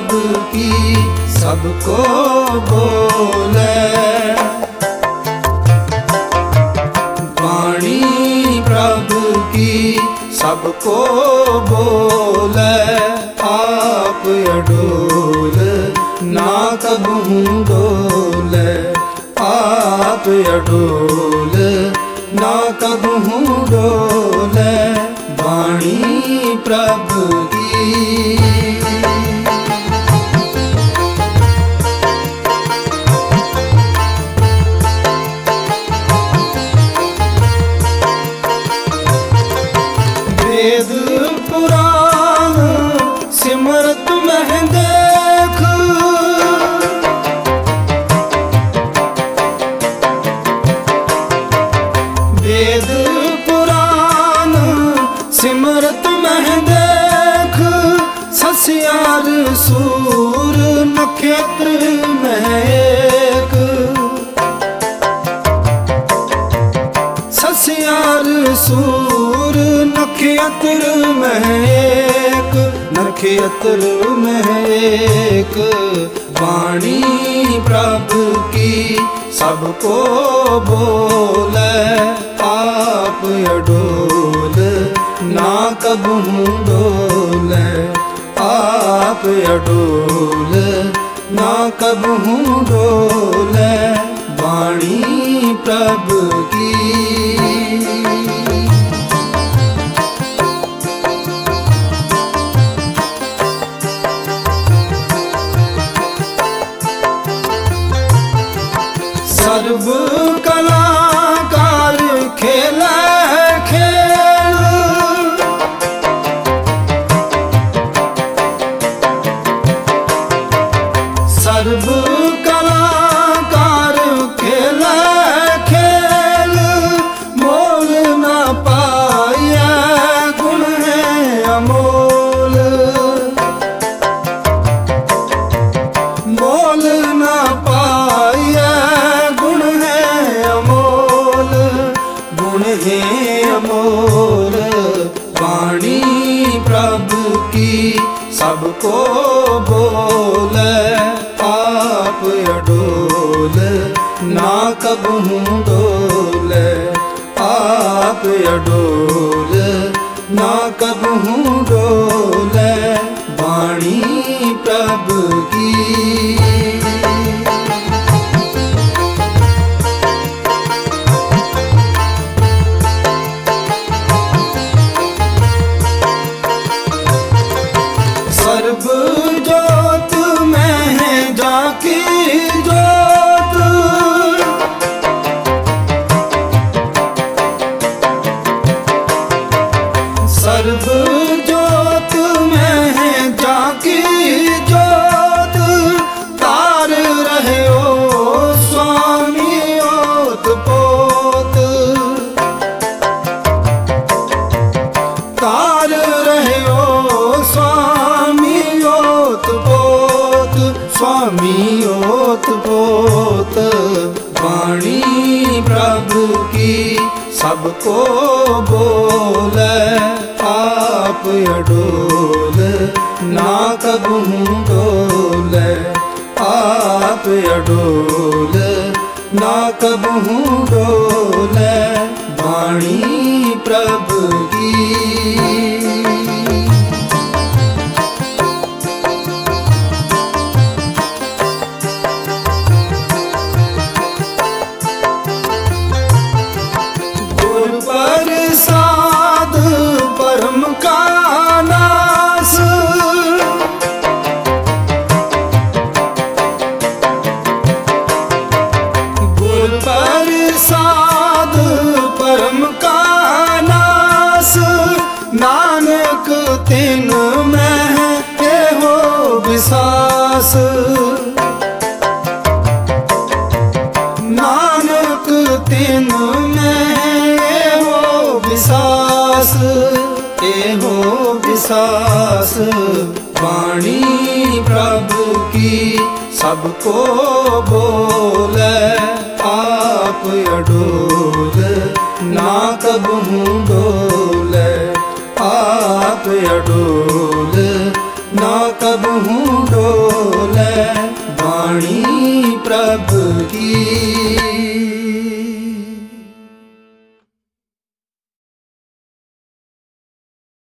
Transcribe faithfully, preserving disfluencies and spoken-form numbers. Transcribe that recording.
प्रभु की सबको बोले। वाणी प्रभु की सबको बोले। आप अडोल ना कबहू डोले। आप अडोल ना कबहू डोले। वाणी प्रभु की। वेद पुराण सिमरत मह देख। वेद पुराण सिमरत मह देख। सस्यार सूर नक्षत्र में एक। सस्यार सूर नक्षत्र में एक। नक्षत्र में एक। वाणी प्रभु की सबको बोले। आप अडोल ना कबहू डोले। आप अडोल ना कबहू डोले। वाणी प्रभु की। सर्व कलाकार खेले खेल। सर्व कलाकार खेले खेल। मोल न पाया गुण है अमोल। मोल न पाया गुण है अमोल। गुण है अमोल। वाणी प्रभु की सबको बोले। आप अडोल ना कबहू डोले। आप अडोल ना कबहू डोले। वाणी प्रभु की। सर्व जोत में है जाकी जोत। सर्व जोत में है जाकी जोत। तार रहे ओ स्वामी ओत पोत। तार रहे ओ स्वामी ओत पोत। स्वामी ओत पोत। वाणी प्रभु की सबको बोले। आप अडोल ना कबहू डोले। आप अडोल ना कबहू डोले। वाणी प्रभु की। प्रसाद परम का नास। गुर प्रसाद परम का नास। नानक तिन में है हो विश्वास। नानक तिन में विश्वास। एहो विश्वास। वाणी प्रभु की सबको बोले। आप अडोल ना कबहू डोले। आप अडोल